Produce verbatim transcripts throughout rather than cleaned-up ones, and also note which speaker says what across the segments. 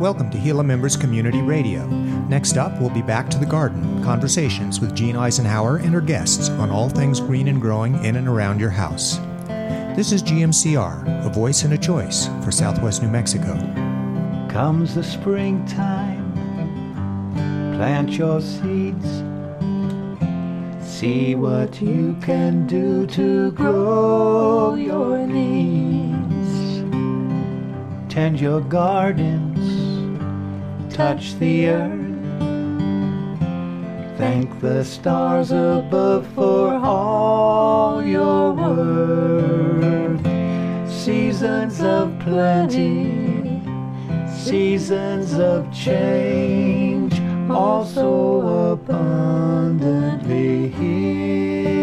Speaker 1: Welcome to Gila Members Community Radio. Next up, we'll be back to the garden, conversations with Jean Eisenhower and her guests on all things green and growing in and around your house. This is G M C R, a voice and a choice for Southwest New Mexico.
Speaker 2: Comes the springtime, plant your seeds, see what you can do to grow your needs. Tend your gardens, touch the earth, thank the stars above for all your worth. Seasons of plenty, seasons of change, also abundantly here.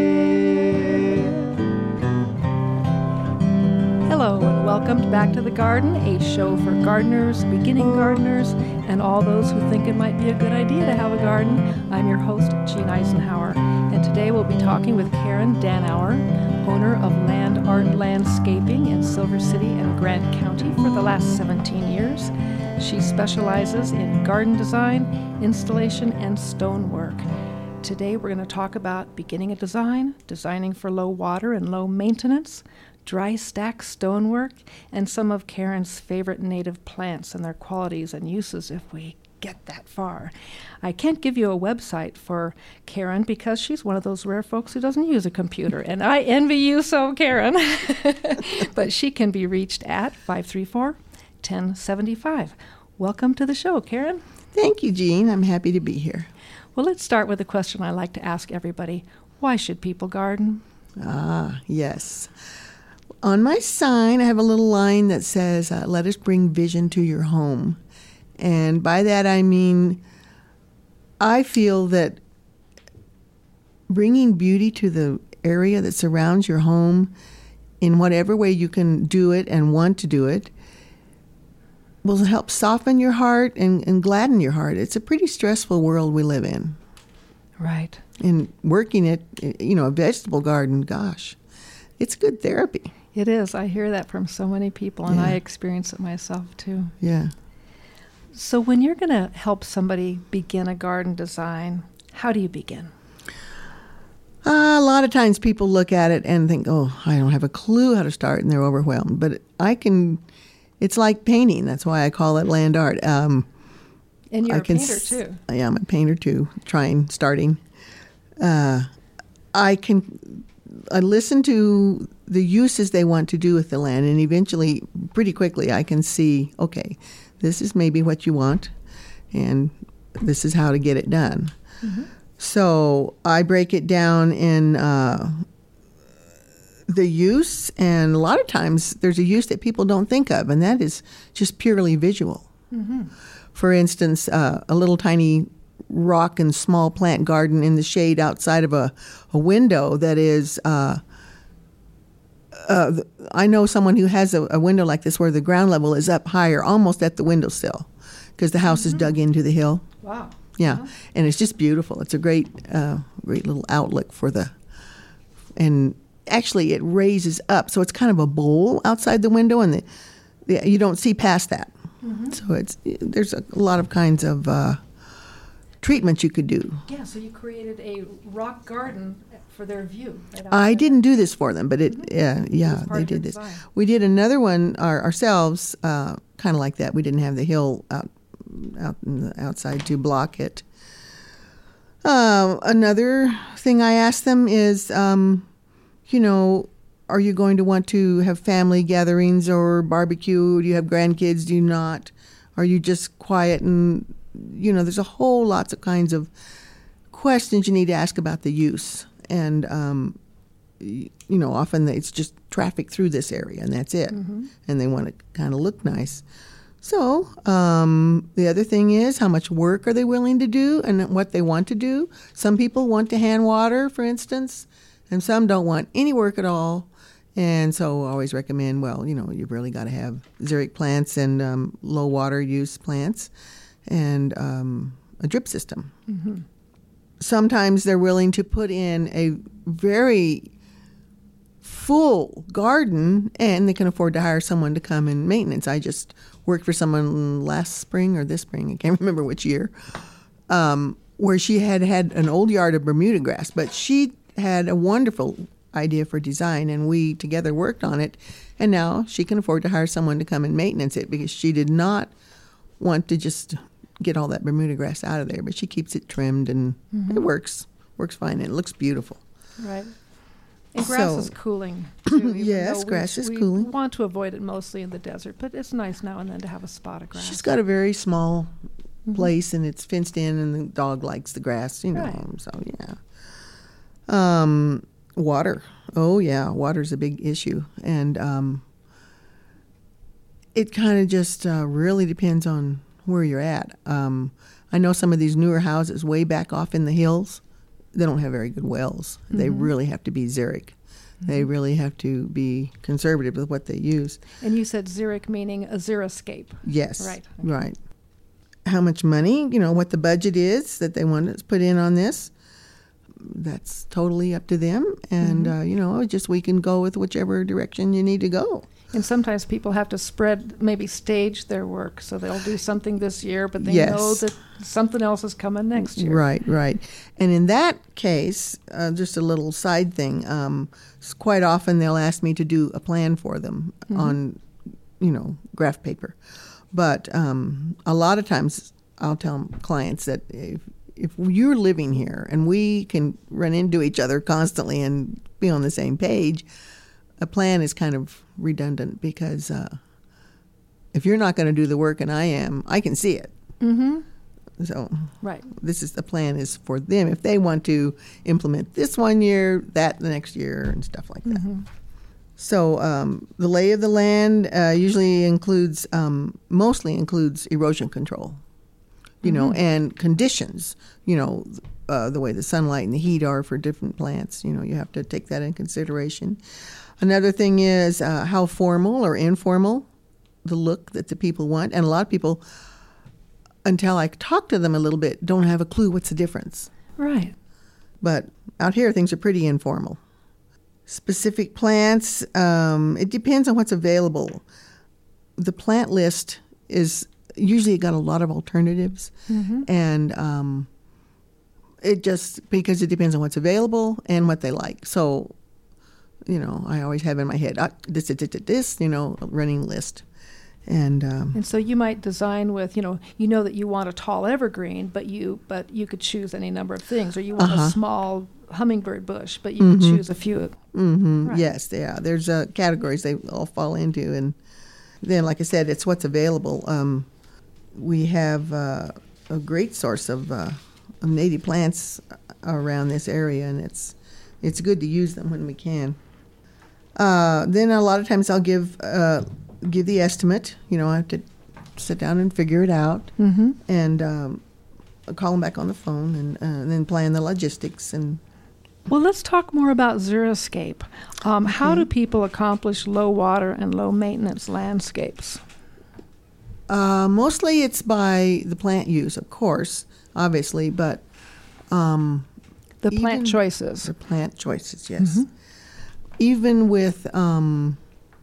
Speaker 3: Hello and welcome back to The Garden, a show for gardeners, beginning gardeners, and all those who think it might be a good idea to have a garden. I'm your host, Jean Eisenhower, and today we'll be talking with Karen Danauer, owner of Land Art Landscaping in Silver City and Grant County for the last seventeen years. She specializes in garden design, installation, and stonework. Today we're going to talk about beginning a design, designing for low water and low maintenance, dry stack stonework, and some of Karen's favorite native plants and their qualities and uses if we get that far. I can't give you a website for Karen because she's one of those rare folks who doesn't use a computer, and I envy you so, Karen. But she can be reached at five three four, one zero seven five. Welcome to the show, Karen.
Speaker 4: Thank you, Jean. I'm happy to be here.
Speaker 3: Well, let's start with a question I like to ask everybody. Why should people garden?
Speaker 4: Ah, yes. On my sign, I have a little line that says, uh, let us bring vision to your home. And by that, I mean, I feel that bringing beauty to the area that surrounds your home in whatever way you can do it and want to do it will help soften your heart and, and gladden your heart. It's a pretty stressful world we live in.
Speaker 3: Right.
Speaker 4: And working at, you know, a vegetable garden, gosh, it's good therapy.
Speaker 3: It is. I hear that from so many people, and
Speaker 4: Yeah.
Speaker 3: I experience it myself, too.
Speaker 4: Yeah.
Speaker 3: So when you're going to help somebody begin a garden design, how do you begin?
Speaker 4: Uh, a lot of times people look at it and think, oh, I don't have a clue how to start, and they're overwhelmed. But I can, it's like painting. That's why I call it land art. Um,
Speaker 3: And you're
Speaker 4: I
Speaker 3: a
Speaker 4: can
Speaker 3: painter,
Speaker 4: s-
Speaker 3: too.
Speaker 4: Yeah, I'm a painter, too, trying, starting. Uh, I can, I listen to the uses they want to do with the land, and eventually, pretty quickly, I can see, okay, this is maybe what you want, and this is how to get it done.
Speaker 3: Mm-hmm.
Speaker 4: So I break it down in uh, the use, and a lot of times there's a use that people don't think of, and that is just purely visual.
Speaker 3: Mm-hmm.
Speaker 4: For instance, uh, a little tiny rock and small plant garden in the shade outside of a, a window that is, uh, uh, I know someone who has a, a window like this where the ground level is up higher, almost at the windowsill, because the house mm-hmm. is dug into the hill.
Speaker 3: Wow.
Speaker 4: Yeah,
Speaker 3: Wow.
Speaker 4: And it's just beautiful. It's a great, uh, great little outlook for the, and actually it raises up, so it's kind of a bowl outside the window, and the, the you don't see past that. Mm-hmm. So it's there's a lot of kinds of uh, treatments you could do.
Speaker 3: Yeah, so you created a rock garden for their view. Right
Speaker 4: I
Speaker 3: outside.
Speaker 4: didn't do this for them, but it
Speaker 3: Mm-hmm.
Speaker 4: yeah yeah
Speaker 3: It was part
Speaker 4: they
Speaker 3: of your
Speaker 4: did this.
Speaker 3: design.
Speaker 4: We did another one our, ourselves, uh, kind of like that. We didn't have the hill out out in the outside to block it. Uh, another thing I asked them is, um, you know, are you going to want to have family gatherings or barbecue? Do you have grandkids? Do you not? Are you just quiet? And, you know, there's a whole lots of kinds of questions you need to ask about the use. And, um, you know, often it's just traffic through this area and that's it. Mm-hmm. And they want it to kind of look nice. So um, the other thing is, how much work are they willing to do and what they want to do? Some people want to hand water, for instance, and some don't want any work at all. And so I always recommend, well, you know, you've really got to have xeric plants and um, low water use plants and um, a drip system.— Sometimes they're willing to put in a very full garden, and they can afford to hire someone to come in maintenance. I just worked for someone last spring or this spring, I can't remember which year, um, where she had had an old yard of Bermuda grass, but she had a wonderful idea for design, and we together worked on it, and now she can afford to hire someone to come and maintenance it because she did not want to just get all that Bermuda grass out of there, but she keeps it trimmed, and mm-hmm. it works works fine, and it looks beautiful.
Speaker 3: Right. And grass
Speaker 4: So-
Speaker 3: is cooling, too. even
Speaker 4: Yes,
Speaker 3: though we-
Speaker 4: grass is
Speaker 3: we
Speaker 4: cooling.
Speaker 3: want to avoid it mostly in the desert, but it's nice now and then to have a spot of grass.
Speaker 4: She's got a very small place, and it's fenced in, and the dog likes the grass, you know.
Speaker 3: Right.
Speaker 4: So yeah. Um, water. Oh yeah, water's a big issue, and um, it kind of just uh, really depends on where you're at. Um, I know some of these newer houses way back off in the hills, they don't have very good wells. Mm-hmm. They really have to be xeric. Mm-hmm. They really have to be conservative with what they use.
Speaker 3: And you said xeric meaning a xeriscape.
Speaker 4: Yes.
Speaker 3: Right.
Speaker 4: Right. How much money, you know, what the budget is that they want to put in on this, that's totally up to them. And, mm-hmm. uh, you know, just we can go with whichever direction you need to go.
Speaker 3: And sometimes people have to spread, maybe stage their work. So they'll do something this year, but they
Speaker 4: Yes.
Speaker 3: know that something else is coming next year.
Speaker 4: Right, right. And in that case, uh, just a little side thing, um, s- quite often they'll ask me to do a plan for them
Speaker 3: Mm-hmm.
Speaker 4: on, you know, graph paper. But um, a lot of times I'll tell clients that if, if you're living here and we can run into each other constantly and be on the same page, a plan is kind of redundant because uh, if you're not going to do the work and I am, I can see it.
Speaker 3: Mm-hmm.
Speaker 4: So
Speaker 3: Right.
Speaker 4: this is the plan is for them if they want to implement this one year, that the next year, and stuff like that.
Speaker 3: Mm-hmm.
Speaker 4: So um, the lay of the land uh, usually includes, um, mostly includes erosion control, you know, and conditions, you know, uh, the way the sunlight and the heat are for different plants. You know, you have to take that in consideration. Another thing is uh, how formal or informal the look that the people want. And a lot of people, until I talk to them a little bit, don't have a clue what's the difference.
Speaker 3: Right.
Speaker 4: But out here, things are pretty informal. Specific plants, um, it depends on what's available. The plant list is usually got a lot of alternatives,
Speaker 3: Mm-hmm.
Speaker 4: and um, it just, because it depends on what's available and what they like. So, you know, I always have in my head, ah, this, this, this, this, you know, a running list. And um,
Speaker 3: And so you might design with, you know, you know that you want a tall evergreen, but you but you could choose any number of things, or you want
Speaker 4: Uh-huh.
Speaker 3: a small hummingbird bush, but you could choose a few.
Speaker 4: hmm
Speaker 3: Right.
Speaker 4: Yes, yeah. There's uh, categories they all fall into, and then, like I said, it's what's available. Um, we have uh, a great source of, uh, of native plants around this area, and it's it's good to use them when we can. Uh, then a lot of times I'll give uh, give the estimate. You know, I have to sit down and figure it out,
Speaker 3: Mm-hmm.
Speaker 4: and um, I'll call them back on the phone, and, uh, and then plan the logistics and.
Speaker 3: Well, let's talk more about xeriscape. Um, how do people accomplish low water and low maintenance landscapes?
Speaker 4: Uh, mostly it's by the plant use, of course, obviously, but um,
Speaker 3: The plant
Speaker 4: Even-
Speaker 3: choices.
Speaker 4: the plant choices, yes. Even with um,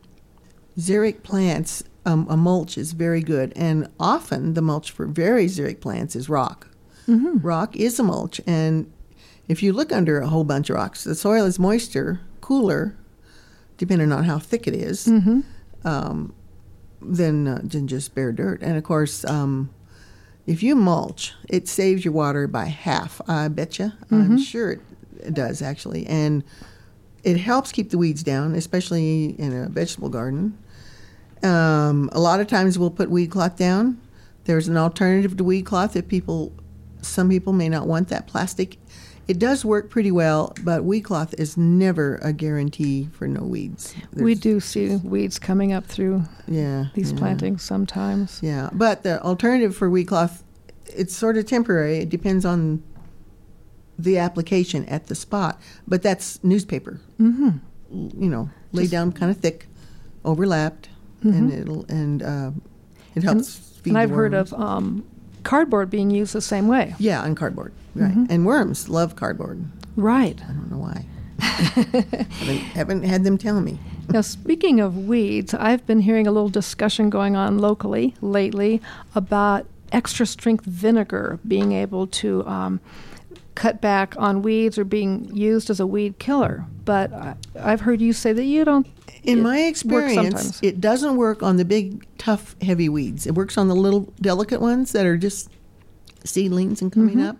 Speaker 4: xeric plants, um, a mulch is very good, and often the mulch for very xeric plants is rock.
Speaker 3: Mm-hmm.
Speaker 4: Rock is a mulch, and if you look under a whole bunch of rocks, the soil is moister, cooler, depending on how thick it is,
Speaker 3: Mm-hmm.
Speaker 4: um, than, uh, than just bare dirt. And of course, um, if you mulch, it saves your water by half. I bet you. I'm sure it, it does actually, and it helps keep the weeds down, especially in a vegetable garden. Um, a lot of times we'll put weed cloth down. There's an alternative to weed cloth if people, some people may not want that plastic. It does work pretty well, but weed cloth is never a guarantee for no weeds.
Speaker 3: We
Speaker 4: There's-
Speaker 3: do see weeds coming up through
Speaker 4: yeah,
Speaker 3: these
Speaker 4: yeah.
Speaker 3: plantings sometimes.
Speaker 4: Yeah, but the alternative for weed cloth, it's sort of temporary. It depends on the application at the spot, but that's newspaper.
Speaker 3: Mm-hmm.
Speaker 4: You know, lay down kind of thick, overlapped, and it'll and uh, it helps feed
Speaker 3: And
Speaker 4: the
Speaker 3: I've heard
Speaker 4: worms.
Speaker 3: of um, cardboard being used the same way.
Speaker 4: Yeah, on cardboard, right? And worms love cardboard.
Speaker 3: Right.
Speaker 4: I don't know why. haven't, haven't had them tell me.
Speaker 3: Now, speaking of weeds, I've been hearing a little discussion going on locally lately about extra strength vinegar being able to um, cut back on weeds or being used as a weed killer. But I, I've heard you say that you don't.
Speaker 4: In my experience,
Speaker 3: sometimes.
Speaker 4: It doesn't work on the big, tough, heavy weeds. It works on the little, delicate ones that are just seedlings and coming
Speaker 3: Mm-hmm.
Speaker 4: up.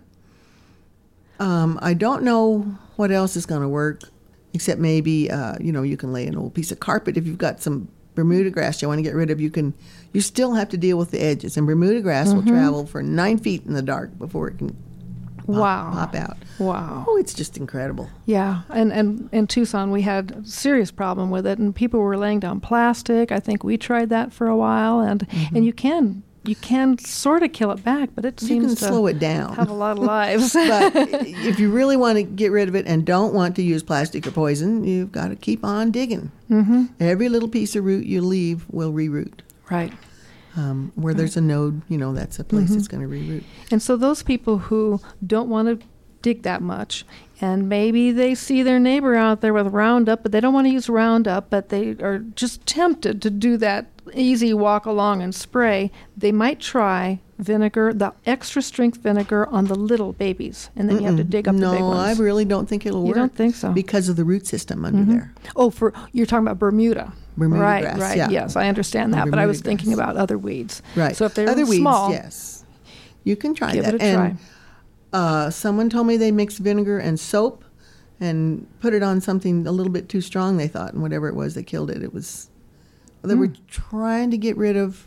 Speaker 4: Um, I don't know what else is going to work, except maybe, uh, you know, you can lay an old piece of carpet. If you've got some Bermuda grass you want to get rid of, you can. You still have to deal with the edges. And Bermuda grass
Speaker 3: Mm-hmm.
Speaker 4: will travel for nine feet in the dark before it can pop,
Speaker 3: Wow.
Speaker 4: pop out.
Speaker 3: Wow.
Speaker 4: Oh, it's just incredible.
Speaker 3: Yeah, and, and in Tucson we had a serious problem with it, and people were laying down plastic. I think we tried that for a while, and,
Speaker 4: Mm-hmm.
Speaker 3: and you can you can sort of kill it back, but it
Speaker 4: You
Speaker 3: seems
Speaker 4: can
Speaker 3: to
Speaker 4: slow it down.
Speaker 3: have a lot of lives.
Speaker 4: But if you really want to get rid of it and don't want to use plastic or poison, you've got to keep on digging.
Speaker 3: Mm-hmm.
Speaker 4: Every little piece of root you leave will reroot.
Speaker 3: Right.
Speaker 4: Um, where there's a node, you know, that's a place
Speaker 3: Mm-hmm.
Speaker 4: it's going to reroot.
Speaker 3: And so those people who don't want to dig that much, and maybe they see their neighbor out there with Roundup, but they don't want to use Roundup, but they are just tempted to do that easy walk along and spray, they might try vinegar, the extra strength vinegar on the little babies, and then you have to dig up
Speaker 4: no,
Speaker 3: the big ones.
Speaker 4: I really don't think it'll
Speaker 3: You
Speaker 4: work.
Speaker 3: don't think so?
Speaker 4: Because of the root system under there.
Speaker 3: Oh, for you're talking about Bermuda.
Speaker 4: Bermuda
Speaker 3: right,
Speaker 4: grass,
Speaker 3: right.
Speaker 4: yeah.
Speaker 3: Yes, I understand that,
Speaker 4: And
Speaker 3: but I was
Speaker 4: Bermuda
Speaker 3: thinking
Speaker 4: grass.
Speaker 3: about other weeds.
Speaker 4: Right.
Speaker 3: So if they're
Speaker 4: Other weeds,
Speaker 3: small,
Speaker 4: yes. You can try
Speaker 3: give
Speaker 4: that.
Speaker 3: it a
Speaker 4: and
Speaker 3: try.
Speaker 4: Uh, someone told me they mixed vinegar and soap and put it on something a little bit too strong, they thought, and whatever it was that killed it, it was, they
Speaker 3: Hmm.
Speaker 4: were trying to get rid of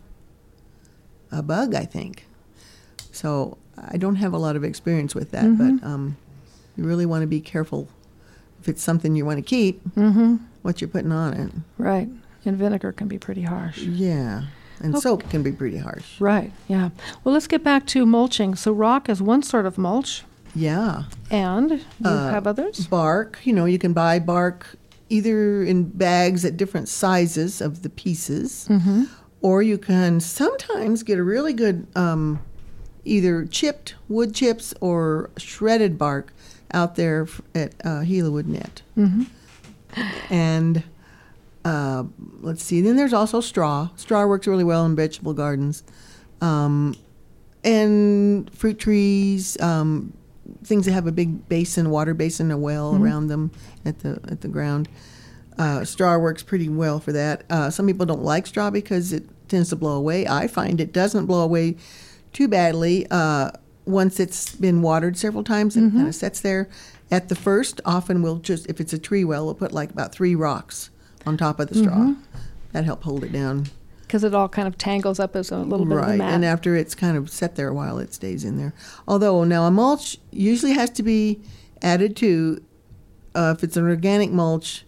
Speaker 4: a bug, I think. So I don't have a lot of experience with that,
Speaker 3: Mm-hmm.
Speaker 4: but um, you really want to be careful if it's something you want to keep,
Speaker 3: Mm-hmm.
Speaker 4: what you're putting on it.
Speaker 3: Right. And vinegar can be pretty harsh.
Speaker 4: Yeah, and
Speaker 3: Okay.
Speaker 4: soap can be pretty harsh.
Speaker 3: Right, yeah. Well, let's get back to mulching. So rock is one sort of mulch,
Speaker 4: Yeah.
Speaker 3: and you
Speaker 4: Uh,
Speaker 3: have others?
Speaker 4: Bark, you know, you can buy bark either in bags at different sizes of the pieces,
Speaker 3: Mm-hmm.
Speaker 4: or you can sometimes get a really good um, either chipped wood chips or shredded bark out there f- at uh, Gila Wood Net.
Speaker 3: Mm-hmm.
Speaker 4: And uh, let's see, then there's also straw. Straw works really well in vegetable gardens. Um, and fruit trees, um, things that have a big basin, water basin, a well
Speaker 3: Mhm.
Speaker 4: around them at the at the ground. Uh, straw works pretty well for that. Uh, some people don't like straw because it tends to blow away. I find it doesn't blow away too badly uh, once it's been watered several times and
Speaker 3: Mhm.
Speaker 4: kind of sets there. At the first, often we'll just, if it's a tree well, we'll put like about three rocks on top of the straw.
Speaker 3: Mhm.
Speaker 4: That help hold it down.
Speaker 3: Because it all kind of tangles up as a little bit of a
Speaker 4: Right,
Speaker 3: mat.
Speaker 4: and after it's kind of set there a while, it stays in there. Although now a mulch usually has to be added to, uh, if it's an organic mulch,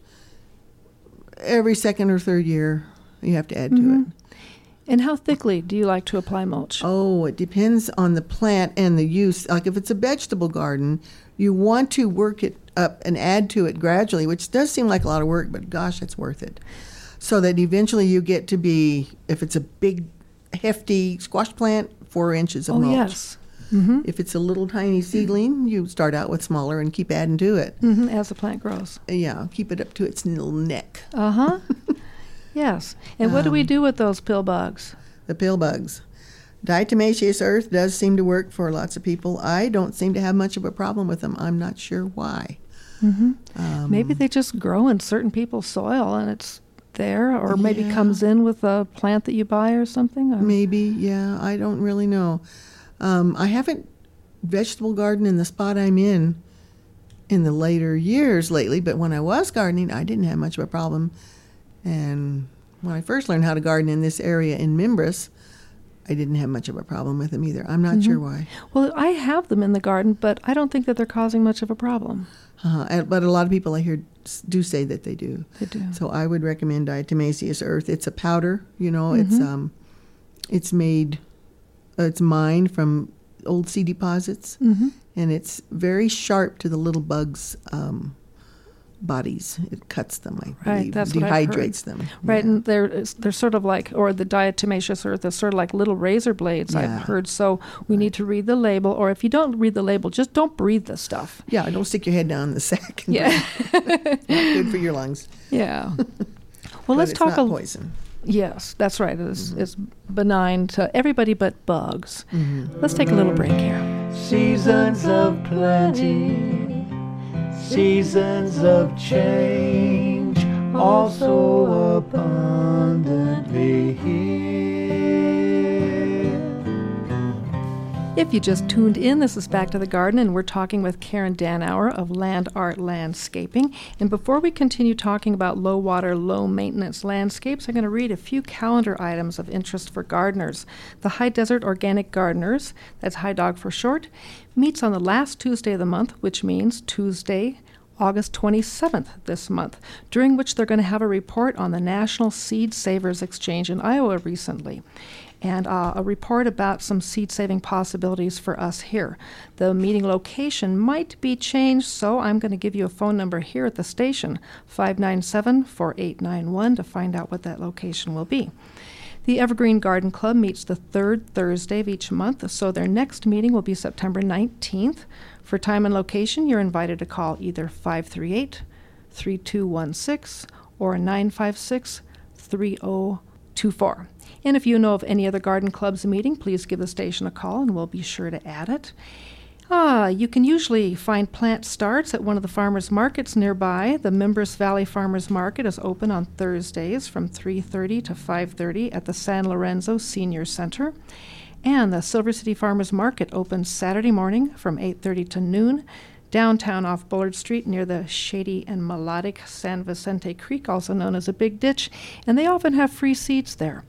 Speaker 4: every second or third year you have to add to
Speaker 3: Mhm.
Speaker 4: it.
Speaker 3: And how thickly do you like to apply mulch?
Speaker 4: Oh, it depends on the plant and the use. Like if it's a vegetable garden, you want to work it up and add to it gradually, which does seem like a lot of work, but gosh, it's worth it. So that eventually you get to be, if it's a big, hefty squash plant, four inches of
Speaker 3: Oh,
Speaker 4: mulch.
Speaker 3: yes. Mm-hmm.
Speaker 4: If it's a little tiny seedling, you start out with smaller and keep adding to it.
Speaker 3: Mm-hmm. As the plant grows.
Speaker 4: Yeah, keep it up to its little neck.
Speaker 3: Uh-huh. Yes. And what do we
Speaker 4: Um,
Speaker 3: do with those pill bugs?
Speaker 4: The pill bugs. Diatomaceous earth does seem to work for lots of people. I don't seem to have much of a problem with them. I'm not sure why.
Speaker 3: Mm-hmm.
Speaker 4: Um,
Speaker 3: Maybe they just grow in certain people's soil and it's there, or maybe
Speaker 4: Yeah.
Speaker 3: comes in with a plant that you buy or something. Um,
Speaker 4: Maybe, yeah. I don't really know. Um, I haven't vegetable gardened in the spot I'm in in the later years lately, but when I was gardening, I didn't have much of a problem. And when I first learned how to garden in this area in Mimbres, I didn't have much of a problem with them either. I'm not
Speaker 3: Mhm.
Speaker 4: sure why.
Speaker 3: Well, I have them in the garden, but I don't think that they're causing much of a problem.
Speaker 4: Uh, and- but a lot of people I hear s- do say that they do.
Speaker 3: They do.
Speaker 4: So I would recommend diatomaceous earth. It's a powder, you know. It's
Speaker 3: Mhm.
Speaker 4: um, it's made, uh, it's mined from old sea deposits,
Speaker 3: Mm-hmm.
Speaker 4: and it's very sharp to the little bugs' um, bodies. It cuts them, I
Speaker 3: Right,
Speaker 4: believe,
Speaker 3: that's what I've heard.
Speaker 4: dehydrates them.
Speaker 3: Right,
Speaker 4: Yeah.
Speaker 3: and they're they're sort of like, or the diatomaceous earth is sort of like little razor blades,
Speaker 4: Yeah.
Speaker 3: I've heard. So we need to read the label, or if you don't read the label, just don't breathe the stuff.
Speaker 4: Yeah, don't stick your head down in the sack. And
Speaker 3: Yeah.
Speaker 4: breathe. Not good for your lungs.
Speaker 3: Yeah. Well,
Speaker 4: But
Speaker 3: let's
Speaker 4: it's
Speaker 3: talk
Speaker 4: not
Speaker 3: a
Speaker 4: poison.
Speaker 3: Yes, that's right. It's,
Speaker 4: Mm-hmm.
Speaker 3: it's benign to everybody but bugs. Let's take a little break here.
Speaker 2: Seasons of plenty, seasons of change, also abundantly here.
Speaker 3: If you just tuned in, this is Back to the Garden, and we're talking with Karen Danauer of Land Art Landscaping. And before we continue talking about low water, low maintenance landscapes, I'm going to read a few calendar items of interest for gardeners. The High Desert Organic Gardeners, that's High Dog for short, meets on the last Tuesday of the month, which means Tuesday, August twenty-seventh this month, during which they're going to have a report on the National Seed Savers Exchange in Iowa recently, and uh, a report about some seed-saving possibilities for us here. The meeting location might be changed, so I'm going to give you a phone number here at the station, five nine seven, four eight nine one, to find out what that location will be. The Evergreen Garden Club meets the third Thursday of each month, so their next meeting will be September nineteenth. For time and location, you're invited to call either five three eight, three two one six or nine five six, three zero two four. And if you know of any other garden clubs meeting, please give the station a call and we'll be sure to add it. Ah, you can usually find plant starts at one of the farmers markets nearby. The Mimbres Valley Farmers Market is open on Thursdays from three thirty to five thirty at the San Lorenzo Senior Center. And the Silver City Farmers Market opens Saturday morning from eight thirty to noon downtown off Bullard Street near the shady and melodic San Vicente Creek, also known as a Big Ditch, and they often have free seats there.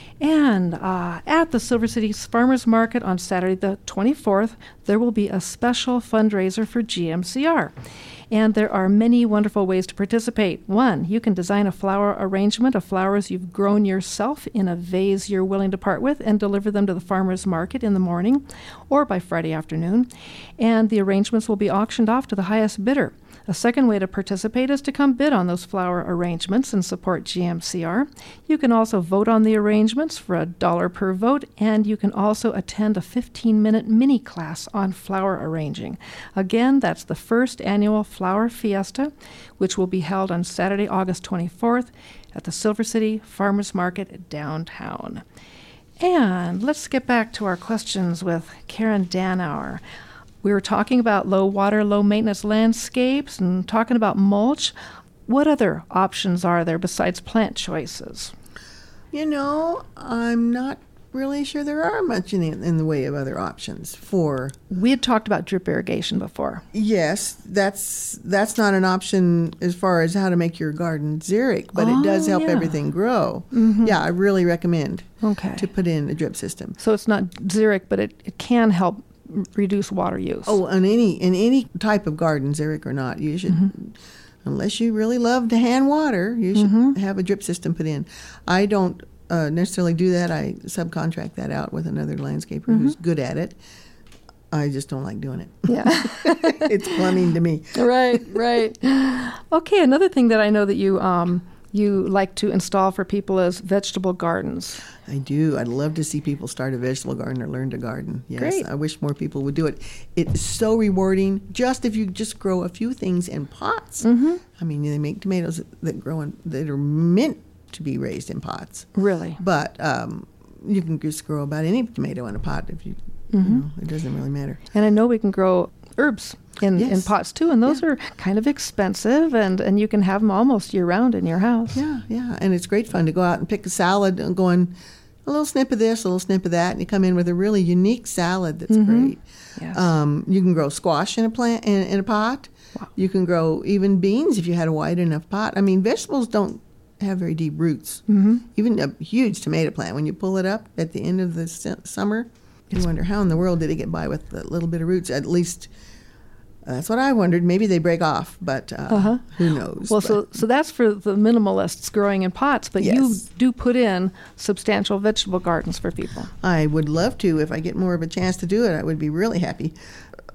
Speaker 3: And uh, at the Silver City Farmers Market on Saturday the twenty-fourth, there will be a special fundraiser for G M C R. And there are many wonderful ways to participate. One, you can design a flower arrangement of flowers you've grown yourself in a vase you're willing to part with and deliver them to the farmer's market in the morning or by Friday afternoon. And the arrangements will be auctioned off to the highest bidder. A second way to participate is to come bid on those flower arrangements and support G M C R. You can also vote on the arrangements for a dollar per vote, and you can also attend a fifteen-minute mini class on flower arranging. Again, that's the first annual Flower Fiesta, which will be held on Saturday, August twenty-fourth at the Silver City Farmers Market downtown. And let's get back to our questions with Karen Danauer. We were talking about low water, low maintenance landscapes and talking about mulch. What other options are there besides plant choices?
Speaker 4: You know, I'm not really sure there are much in the, in the way of other options for.
Speaker 3: We had talked about drip irrigation before.
Speaker 4: Yes, that's that's not an option as far as how to make your garden xeric, but
Speaker 3: Oh,
Speaker 4: it does help
Speaker 3: yeah.
Speaker 4: everything grow. Yeah, I really recommend
Speaker 3: Okay.
Speaker 4: to put in a drip system.
Speaker 3: So it's not xeric, but it, it can help r- reduce water use.
Speaker 4: Oh, in any in any type of garden, xeric or not, you should, unless you really love to hand water, you should have a drip system put in. I don't uh, necessarily do that. I subcontract that out with another landscaper who's good at it. I just don't like doing it.
Speaker 3: Yeah.
Speaker 4: It's plumbing to me.
Speaker 3: Right, right. Okay, another thing that I know that you um, you like to install for people is vegetable gardens.
Speaker 4: I do. I'd love to see people start a vegetable garden or learn to garden. Yes,
Speaker 3: Great.
Speaker 4: I wish more people would do it. It's so rewarding. Just if you just grow a few things in pots. Mm-hmm. I mean, they make tomatoes that, that grow in, that are meant to be raised in pots.
Speaker 3: Really?
Speaker 4: But um, you can just grow about any tomato in a pot if you. You know, it doesn't really matter.
Speaker 3: And I know we can grow herbs in, in
Speaker 4: Yes.
Speaker 3: pots too, and those are kind of expensive, and, and you can have them almost year-round in your house.
Speaker 4: Yeah, yeah, and it's great fun to go out and pick a salad and going a little snip of this, a little snip of that, and you come in with a really unique salad that's great.
Speaker 3: Yes.
Speaker 4: Um, you can grow squash in a plant in, in a pot.
Speaker 3: Wow.
Speaker 4: You can grow even beans if you had a wide enough pot. I mean, vegetables don't have very deep roots. Mm-hmm. Even a huge tomato plant, when you pull it up at the end of the su- summer, you wonder how in the world did it get by with a little bit of roots. At least uh, that's what I wondered. Maybe they break off, but uh,
Speaker 3: Uh-huh.
Speaker 4: who knows?
Speaker 3: Well,
Speaker 4: But-
Speaker 3: so so that's for the minimalists growing in pots, but you
Speaker 4: Yes.
Speaker 3: do put in substantial vegetable gardens for people.
Speaker 4: I would love to. If I get more of a chance to do it, I would be really happy.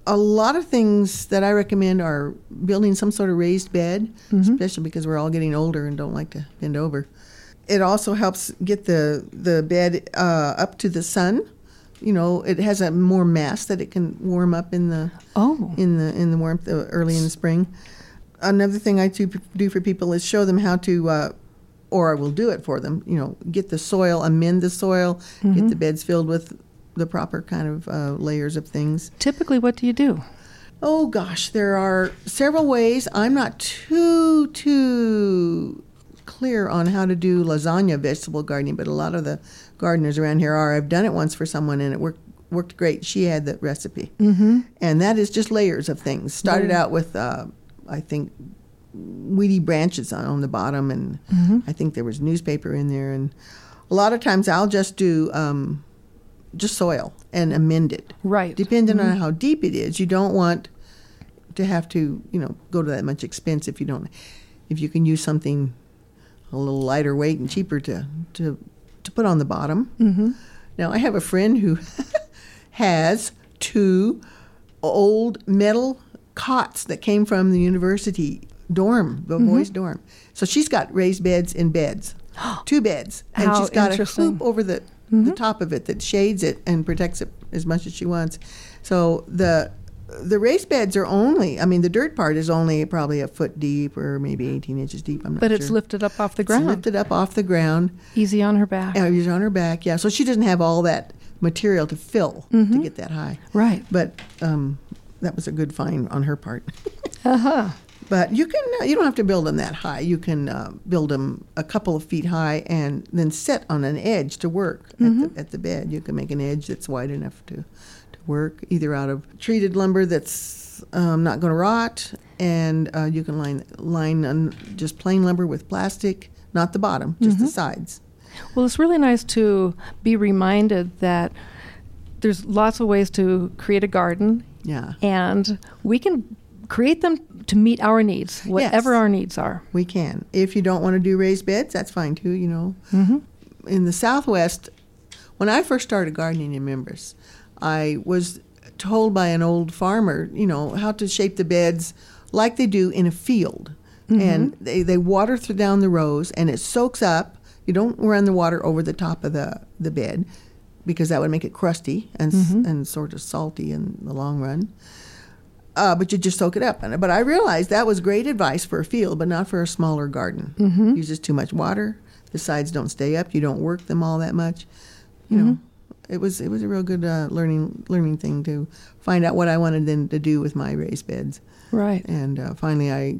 Speaker 4: a lot of things that I recommend are building some sort of raised bed, mm-hmm. especially because we're all getting older and don't like to bend over. It also helps get the the bed uh, up to the sun. You know, it has a more mass that it can warm up in the
Speaker 3: oh.
Speaker 4: in the in the warmth uh, early in the spring. Another thing I do, do for people is show them how to, uh, or I will do it for them. You know, get the soil, amend the soil, mm-hmm. get the beds filled with the proper kind of uh, layers of things.
Speaker 3: Typically, what do you do?
Speaker 4: Oh gosh, there are several ways. I'm not too too clear on how to do lasagna vegetable gardening, but a lot of the gardeners around here are. I've done it once for someone, and it worked worked great. She had the recipe,
Speaker 3: mm-hmm.
Speaker 4: and that is just layers of things. Started mm-hmm. out with, uh, I think, weedy branches on, on the bottom, and
Speaker 3: mm-hmm.
Speaker 4: I think there was newspaper in there. And a lot of times, I'll just do um, just soil and amend it.
Speaker 3: Right.
Speaker 4: Depending
Speaker 3: mm-hmm.
Speaker 4: on how deep it is, you don't want to have to, you know, go to that much expense if you don't. If you can use something a little lighter weight and cheaper to to. to put on the bottom.
Speaker 3: Mm-hmm.
Speaker 4: Now, I have a friend who has two old metal cots that came from the university dorm, the mm-hmm. boys' dorm. So she's got raised beds in beds, two beds. And
Speaker 3: How
Speaker 4: she's got a
Speaker 3: interesting.
Speaker 4: hoop over the,
Speaker 3: mm-hmm.
Speaker 4: the top of it that shades it and protects it as much as she wants. So the the raised beds are only, I mean, the dirt part is only probably a foot deep or maybe eighteen inches deep. I'm not
Speaker 3: but
Speaker 4: sure.
Speaker 3: It's lifted up off the ground.
Speaker 4: It's lifted up off the ground.
Speaker 3: Easy on her back.
Speaker 4: Yeah, he's on her back, yeah. So she doesn't have all that material to fill
Speaker 3: mm-hmm.
Speaker 4: to get that high.
Speaker 3: Right.
Speaker 4: But um, that was a good find on her part.
Speaker 3: uh-huh.
Speaker 4: But you can uh, you don't have to build them that high. You can uh, build them a couple of feet high and then set on an edge to work
Speaker 3: mm-hmm.
Speaker 4: at, the, at the bed. You can make an edge that's wide enough to, to work, either out of treated lumber that's um, not going to rot, and uh, you can line line un, just plain lumber with plastic, not the bottom, just
Speaker 3: mm-hmm.
Speaker 4: the sides.
Speaker 3: Well, it's really nice to be reminded that there's lots of ways to create a garden.
Speaker 4: Yeah.
Speaker 3: And we can create them to meet our needs, whatever
Speaker 4: yes,
Speaker 3: our needs are.
Speaker 4: We can. If you don't want to do raised beds, that's fine too, you know.
Speaker 3: Mm-hmm.
Speaker 4: In the Southwest, when I first started gardening in Members, I was told by an old farmer, you know, how to shape the beds like they do in a field. Mm-hmm. And they, they water through down the rows, and it soaks up. You don't run the water over the top of the, the bed, because that would make it crusty and mm-hmm. and sort of salty in the long run. Uh, but you just soak it up. And, but I realized that was great advice for a field, but not for a smaller garden.
Speaker 3: Mm-hmm.
Speaker 4: Uses too much water. The sides don't stay up. You don't work them all that much. You
Speaker 3: mm-hmm.
Speaker 4: know, it was it was a real good uh, learning learning thing to find out what I wanted then to do with my raised beds.
Speaker 3: Right.
Speaker 4: And uh, finally, I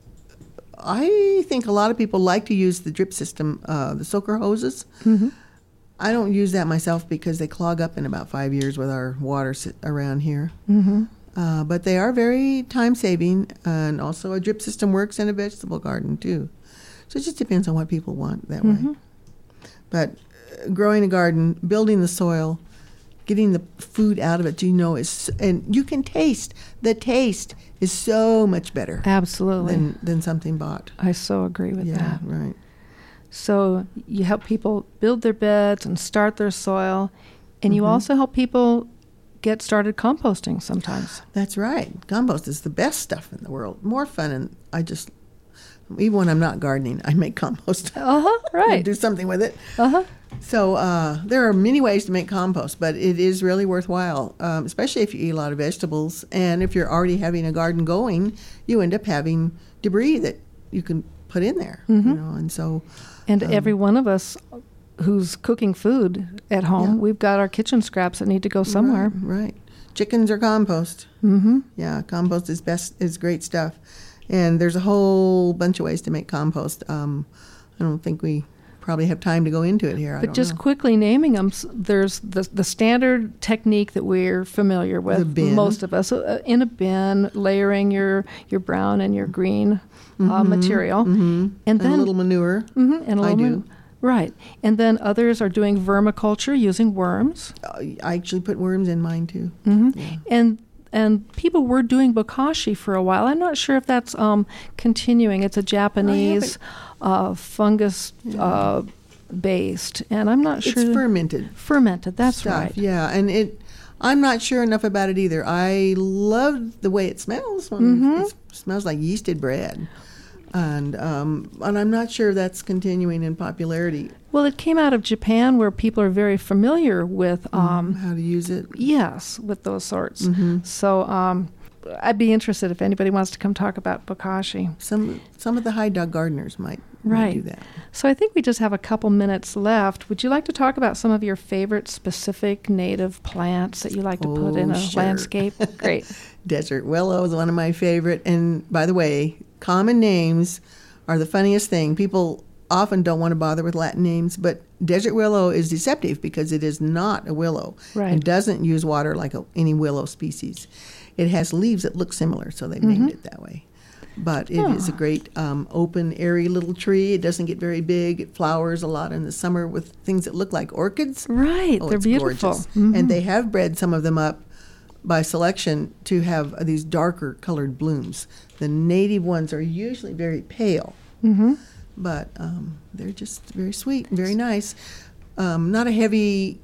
Speaker 4: I think a lot of people like to use the drip system, uh, the soaker hoses.
Speaker 3: Mm-hmm.
Speaker 4: I don't use that myself because they clog up in about five years with our water sit around here.
Speaker 3: Mm-hmm.
Speaker 4: Uh, but they are very time-saving, and also a drip system works in a vegetable garden, too. So it just depends on what people want that
Speaker 3: mm-hmm.
Speaker 4: way. But uh, growing a garden, building the soil, getting the food out of it, you know, is, and you can taste. The taste is so much better.
Speaker 3: Absolutely.
Speaker 4: Than, than something bought.
Speaker 3: I so agree with
Speaker 4: yeah,
Speaker 3: that.
Speaker 4: Right.
Speaker 3: So you help people build their beds and start their soil, and you
Speaker 4: mm-hmm.
Speaker 3: also help people get started composting sometimes.
Speaker 4: That's right. Compost is the best stuff in the world. More fun, and I just, even when I'm not gardening, I make compost.
Speaker 3: Uh-huh, right.
Speaker 4: Do something with it.
Speaker 3: Uh-huh.
Speaker 4: So uh, there are many ways to make compost, but it is really worthwhile, um, especially if you eat a lot of vegetables. And if you're already having a garden going, you end up having debris that you can put in there.
Speaker 3: Mm-hmm.
Speaker 4: You know, and so...
Speaker 3: And
Speaker 4: um,
Speaker 3: every one of us who's cooking food at home,
Speaker 4: Yeah.
Speaker 3: we've got our kitchen scraps that need to go somewhere.
Speaker 4: Right, right. Chickens are compost.
Speaker 3: Mm-hmm.
Speaker 4: Yeah, compost is best is great stuff. And there's a whole bunch of ways to make compost. Um, I don't think we probably have time to go into it here. I
Speaker 3: But
Speaker 4: don't
Speaker 3: just
Speaker 4: know.
Speaker 3: quickly naming them, s- there's the the standard technique that we're familiar with,
Speaker 4: The bin.
Speaker 3: most of us, uh, in a bin, layering your, your brown and your green uh,
Speaker 4: Mhm,
Speaker 3: material.
Speaker 4: mhm.
Speaker 3: And
Speaker 4: And
Speaker 3: then
Speaker 4: a little manure.
Speaker 3: Mhm, and a
Speaker 4: I
Speaker 3: little
Speaker 4: do.
Speaker 3: bit- Right. And then others are doing vermiculture using worms.
Speaker 4: Uh, I actually put worms in mine too.
Speaker 3: hmm
Speaker 4: Yeah.
Speaker 3: And and people were doing bokashi for a while. I'm not sure if that's um, continuing. It's a Japanese uh, fungus uh, based, and I'm not
Speaker 4: It's
Speaker 3: sure.
Speaker 4: fermented
Speaker 3: Fermented. That's
Speaker 4: stuff.
Speaker 3: right.
Speaker 4: Yeah, and it. I'm not sure enough about it either. I love the way it smells. When
Speaker 3: Mm-hmm.
Speaker 4: It smells like yeasted bread. And um, and I'm not sure that's continuing in popularity.
Speaker 3: Well, it came out of Japan, where people are very familiar with, um,
Speaker 4: How to use it.
Speaker 3: yes, with those sorts.
Speaker 4: Mm-hmm.
Speaker 3: So um, I'd be interested if anybody wants to come talk about bokashi.
Speaker 4: Some some of the high dog gardeners might,
Speaker 3: Right.
Speaker 4: might do that.
Speaker 3: So I think we just have a couple minutes left. Would you like to talk about some of your favorite specific native plants that you like to put in
Speaker 4: Oh,
Speaker 3: a
Speaker 4: sure.
Speaker 3: landscape? Great.
Speaker 4: Desert willow is one of my favorite. And by the way, common names are the funniest thing. People often don't want to bother with Latin names, but desert willow is deceptive because it is not a willow.
Speaker 3: Right.
Speaker 4: It doesn't use water like a, any willow species. It has leaves that look similar, so they
Speaker 3: Mm-hmm.
Speaker 4: named it that way. But it is a great um, open, airy little tree. It doesn't get very big. It flowers a lot in the summer with things that look like orchids.
Speaker 3: Right.
Speaker 4: Oh,
Speaker 3: They're
Speaker 4: it's
Speaker 3: beautiful.
Speaker 4: gorgeous.
Speaker 3: Mhm.
Speaker 4: And they have bred some of them up by selection to have these darker colored blooms. The native ones are usually very pale,
Speaker 3: Mm-hmm.
Speaker 4: but um, they're just very sweet and very nice. Um, not a heavy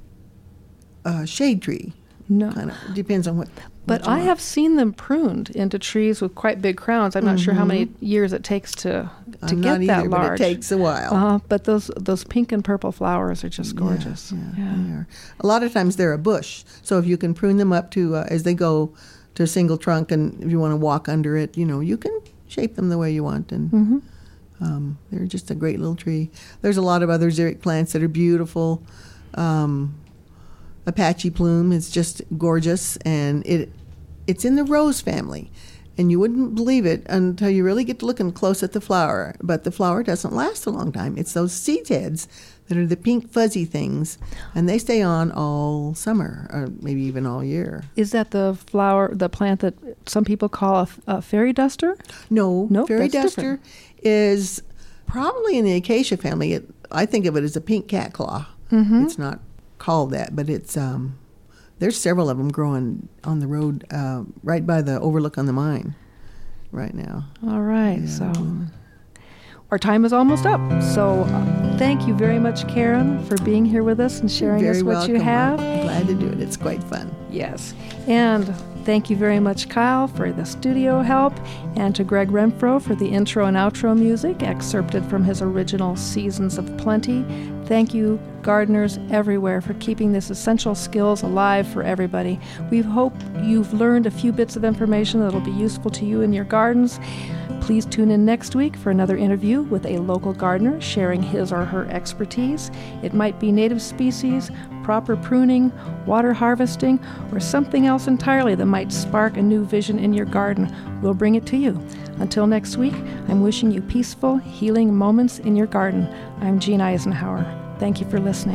Speaker 4: uh, shade tree.
Speaker 3: No.
Speaker 4: Kind of depends on what.
Speaker 3: But
Speaker 4: what you
Speaker 3: I
Speaker 4: want.
Speaker 3: have seen them pruned into trees with quite big crowns. I'm not sure how many years it takes to, to
Speaker 4: Mm-hmm. I'm
Speaker 3: get
Speaker 4: not
Speaker 3: that
Speaker 4: either,
Speaker 3: large.
Speaker 4: but it takes a while.
Speaker 3: Uh, but those those pink and purple flowers are just gorgeous.
Speaker 4: Yeah, yeah, they are. A lot of times they're a bush, so if you can prune them up to uh, as they go to a single trunk, and if you want to walk under it, you know, you can shape them the way you want, and
Speaker 3: Mm-hmm.
Speaker 4: um, they're just a great little tree. There's a lot of other xeric plants that are beautiful. Um, Apache plume is just gorgeous, and it it's in the rose family. And you wouldn't believe it until you really get to looking close at the flower. But the flower doesn't last a long time. It's those seed heads that are the pink fuzzy things, and they stay on all summer, or maybe even all year.
Speaker 3: Is that the flower, the plant that some people call a, a fairy duster?
Speaker 4: No,
Speaker 3: Nope,
Speaker 4: fairy
Speaker 3: that's
Speaker 4: duster is probably in the acacia family. It, I think of it as a pink cat claw.
Speaker 3: Mm-hmm.
Speaker 4: It's not called that, but it's um, there's several of them growing on the road uh, right by the overlook on the mine right now.
Speaker 3: All right.
Speaker 4: Yeah,
Speaker 3: So
Speaker 4: blooming.
Speaker 3: our time is almost up. So uh, thank you very much, Karen, for being here with us and sharing
Speaker 4: Very
Speaker 3: us what
Speaker 4: welcome.
Speaker 3: you have.
Speaker 4: I'm glad to do it. It's quite fun.
Speaker 3: Yes. And thank you very much, Kyle, for the studio help, and to Greg Renfro for the intro and outro music excerpted from his original Seasons of Plenty. Thank you, gardeners everywhere, for keeping this essential skills alive for everybody. We hope you've learned a few bits of information that'll be useful to you in your gardens. Please tune in next week for another interview with a local gardener sharing his or her expertise. It might be native species, proper pruning, water harvesting, or something else entirely that might spark a new vision in your garden. We'll bring it to you. Until next week, I'm wishing you peaceful, healing moments in your garden. I'm Jean Eisenhower. Thank you for listening.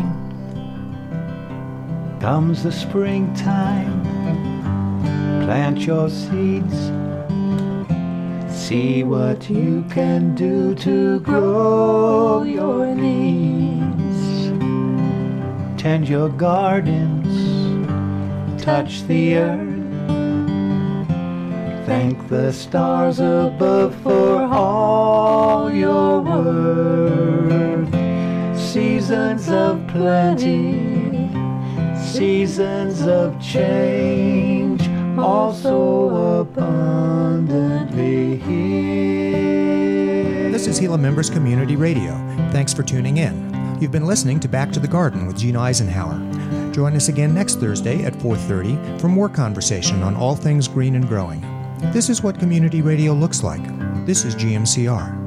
Speaker 2: Comes the springtime, plant your seeds. See what you can do to grow your needs. Tend your gardens, touch the earth. Thank the stars above for all your worth. Seasons of plenty, seasons of change, also abundantly here.
Speaker 1: This is Gila Members Community Radio. Thanks for tuning in. You've been listening to Back to the Garden with Jean Eisenhower. Join us again next Thursday at four thirty for more conversation on all things green and growing. This is what community radio looks like. This is G M C R.